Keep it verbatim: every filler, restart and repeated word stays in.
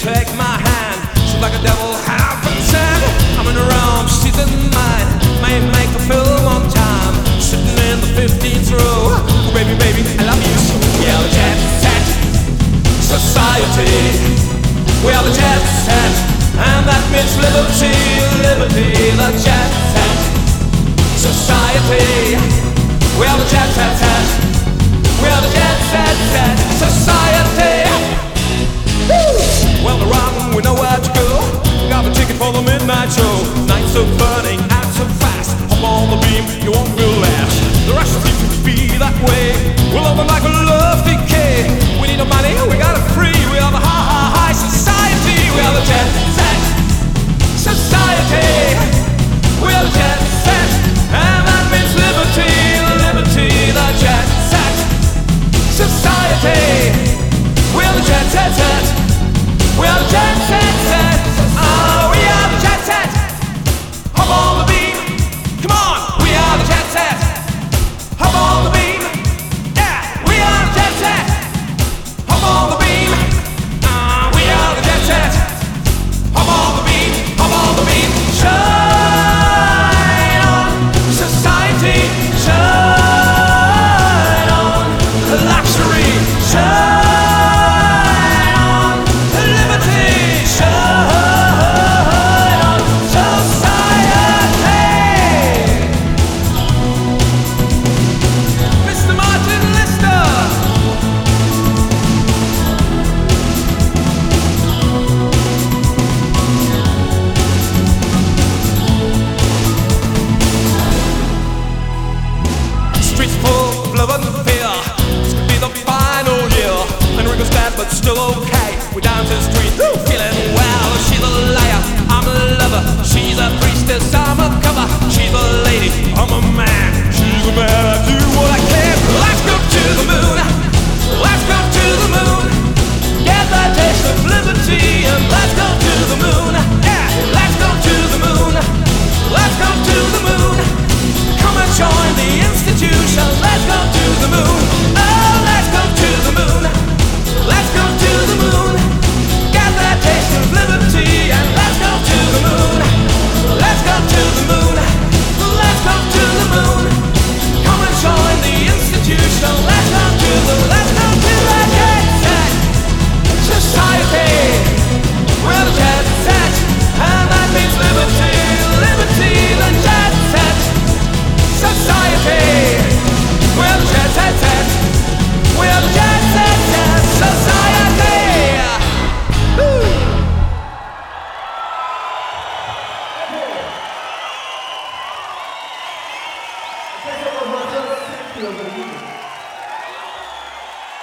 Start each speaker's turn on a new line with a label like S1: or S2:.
S1: take my hand. She's like a devil, half insane. I'm in her arms, she's in mine. May make a film on time. Sitting in the fifteenth row. Oh, baby, baby, I love you so. We are the Jet Set Society. We are the Jet Set, and that means liberty, liberty. The Jet Set Society. We are the Jet Set Set. We are the Jet Set Set Society. Woo! Well, the run, we know where to go. Got the ticket for the midnight show. Night so burning and so fast. Hop on the beam, you won't feel last. The rush seems to be that way. We'll open like a